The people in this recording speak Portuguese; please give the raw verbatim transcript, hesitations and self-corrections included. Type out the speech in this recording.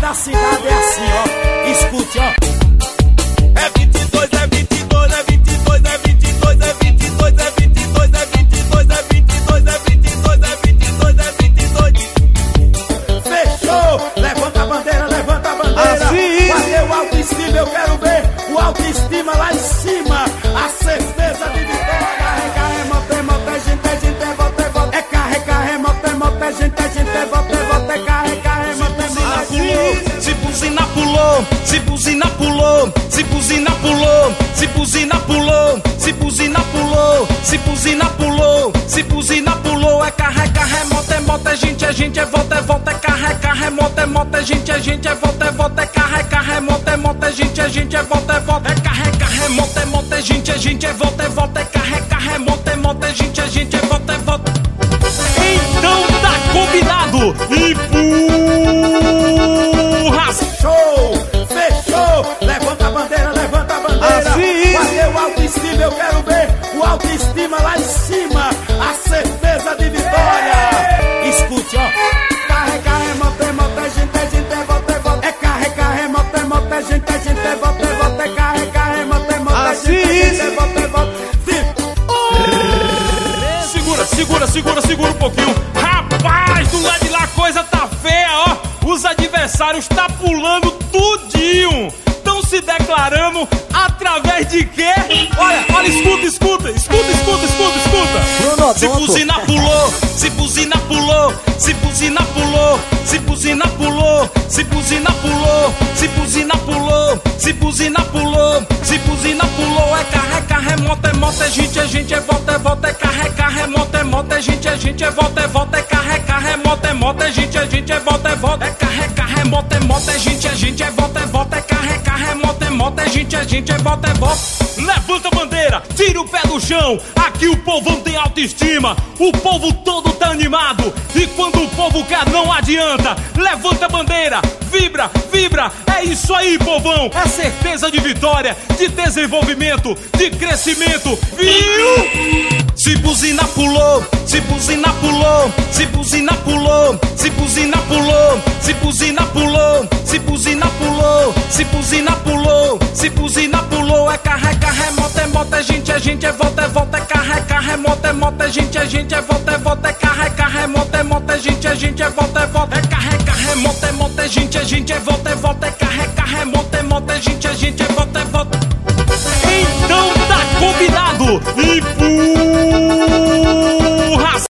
da cidade é assim, ó. Escute, ó. É vinte e dois, é vinte e dois, é vinte e dois, é vinte e dois, é vinte e dois, é vinte e dois, é vinte e dois, é vinte e dois, é vinte e dois, é vinte e dois, é vinte e dois. Fechou! Levanta a bandeira, levanta a bandeira. Assim. Cadê o autoestima? Eu quero ver o autoestima lá em cima. A certeza de vitória. É carre, moto, é moto, é gente, é gente, é voto, é voto. É carre, carre, moto, é moto, é gente, é gente, é voto, é voto. É carre, carre, moto, é moto, é gente. Se buzina pulou, se buzina pulou, se buzina pulou, se buzina pulou, se buzina pulou, se buzina pulou, se buzina pulou. É carre, carre, moto, é moto, é gente, é gente, é voto, é voto. É carre, carre, moto, é moto, é gente, é gente, é voto, é voto. É carre, carre, moto, é moto, é gente, é gente, é voto, é voto. É carre, carre, moto, é moto, é gente, é gente, é voto, é voto. É carre, carre, moto, é moto, é gente, é gente, é voto, é voto. Então tá combinado e empurra! Show! Fechou! Levanta a bandeira, levanta a bandeira. Assim. Cadê o autoestima? Eu quero ver o autoestima lá em cima. A certeza de vitória. Escute, ó. Carre, carre, moto, é moto, é gente, é gente, é voto, é voto. É carre, carre, moto, é moto, é gente, é gente, é voto, é voto. É carre, carre, moto, é moto, é gente, é gente, é voto, é voto. Segura, segura, segura, segura um pouquinho. Rapaz, do lado de lá a coisa tá feia, ó. Os adversários tá pulando tudinho. Tão se declarando através de quê? Olha, olha, escuta, escuta, escuta, escuta, escuta, escuta. Bruno Se Odonto. buzina pulou, se buzina pulou, se buzina pulou, se buzina pulou, se buzina pulou, se buzina pulou, se buzina pulou, se buzina pulou. É carre, carre, moto, é moto, é gente, é gente, é volta, é volta. É carre, carre, moto, é moto, é gente, é gente, é volta, é volta. É carre, carre, moto, é moto, é gente, é gente, é volta, é volta. É carre, carre, moto, é moto, é gente, é gente, é volta, é volta. É carre, carre, moto, é moto, é gente, é gente, é volta, é volta. Levanta a bandeira, tira o pé do chão. Aqui o povão tem autoestima, o povo todo tá animado. E quando o povo quer não adianta. Levanta a bandeira, vibra, vibra. É isso aí, povão. É certeza de vitória, de desenvolvimento, de crescimento. Viu? Se buzina pulou, se buzina pulou, se buzina pulou, se buzina pulou, se buzina pulou, se buzina pulou, se buzina pulou, se buzina pulou. É carre, carre, moto, é moto, é gente, é gente, é volta, é volta. É carre, carre, moto, é moto, é gente, é gente, é volta, é volta. É carre, carre, moto, é moto, é gente, é gente, é volta, é volta. É carre, carre, moto, é moto, é gente, é gente, é volta, é volta.